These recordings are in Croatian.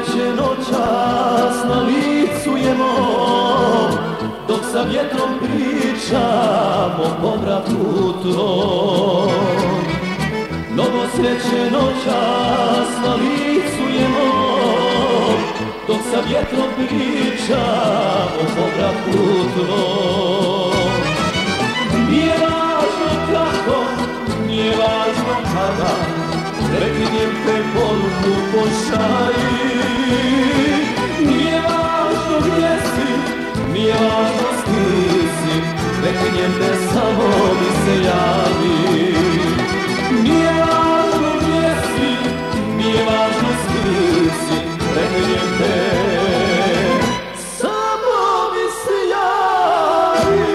sreće noćas na licu je mom, dok sa vjetrom pričam o povratu tvom. Mnogo sreće noćas na licu je mom, dok sa vjetrom pričam o povratu tvom. Nije važno kako, nije važno kada, preklinjem te poruku pošalji. Nije važno gdje si, nije važno s kim si, preklinjem te samo mi se javi. Nije važno gdje si, nije važno s kim si, preklinjem te samo mi se javi.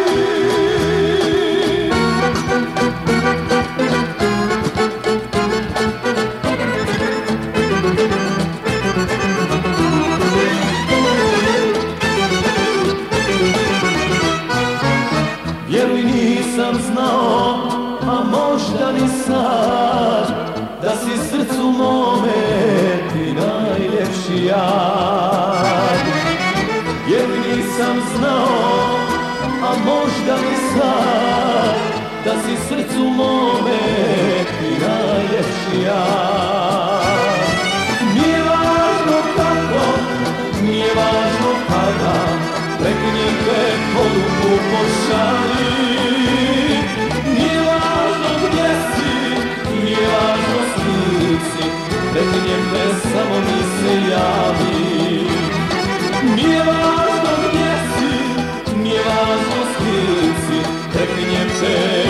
Vjeruj, nisam znao, a možda ni sad, da si srcu mome ti najljepši jad. Vjeruj, nisam znao, a možda ni sad, da si srcu mome ti najljepši jad. Nije važno kako, nije važno kada, preklinjem te poruku pošalji. Nije važno gdje si, nije važno s kim si, preklinjem te samo mi se javi. Nije važno gdje si, nije važno s kim si, preklinjem te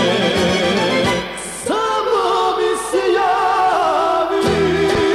samo mi se javi.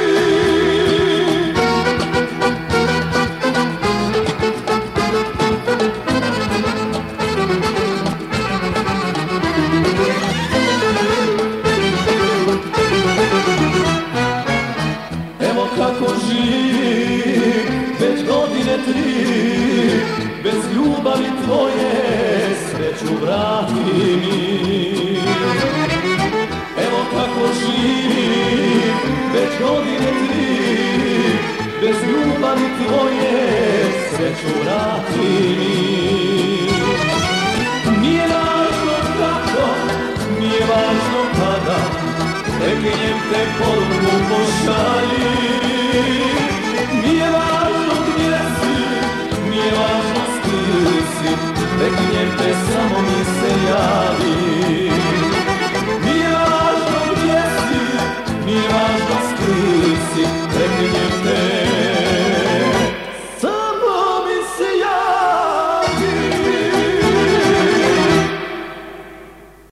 Evo kako živim, već godine 3, bez ljubavi tvoje sreću vrati mi. Evo kako živim, već godine 3, bez ljubavi tvoje sreću vrati mi. Nije važno kako, nije važno kada, preklinjem te poruku pošalji. Nije važno gdje si, nije važno s kim si, preklinjem te samo mi se javi.